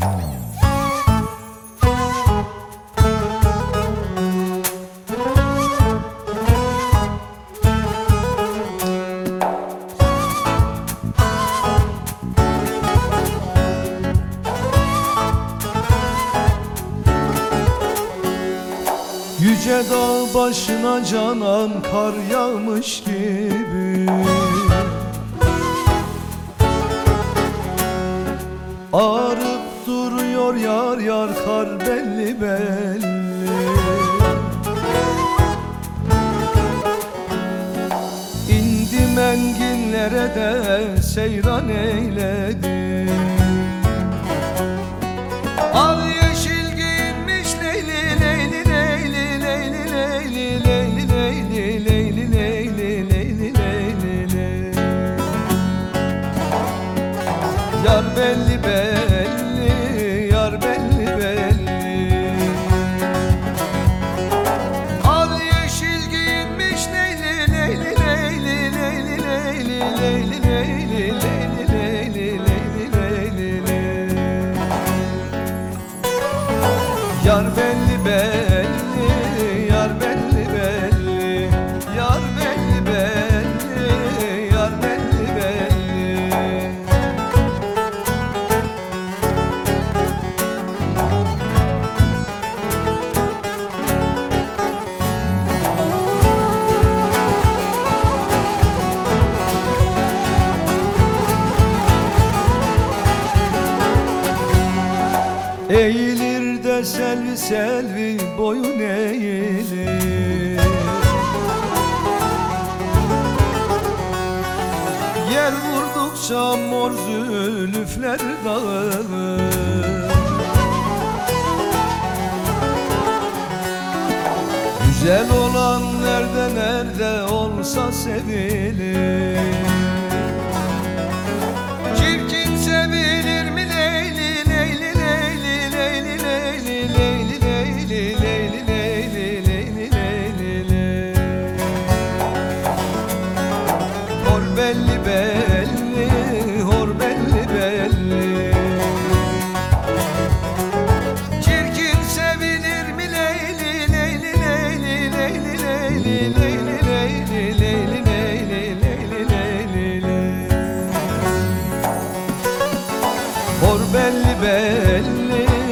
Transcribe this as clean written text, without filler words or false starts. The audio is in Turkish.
Yüce dağ başına canan kar yağmış gibi ağrıp duruyor yar yar kar belli belli. İndim enginlere de seyran eyledim. Al yeşil giyinmiş Leyli Leyli Leyli Leyli Leyli Leyli Leyli Leyli Leyli Leyli Leyli. Yar belli belli, yar belli belli. Al yeşil giyinmiş Leyli Leyli Leyli Leyli Leyli Leyli Leyli Leyli Leyli Leyli Leyli. Yar belli belli, yar belli belli, yar belli belli, yar belli belli. Eğilir de selvi selvi boyun eğilir. Yer vurdukça mor zülüfler dağılır. Güzel olan nerede nerede olsa sevilir. Çirkin sevilir mi Leyli Leyli Leyli Leyli Leyli Leyli Leyli Leyli Leyli Leyli Leyli. Hor belli belli, hor belli belli. Çirkin sevilir mi Leyli Leyli Leyli Leyli Leyli Leyli Leyli Leyli Leyli Leyli Leyli. Hor belli belli,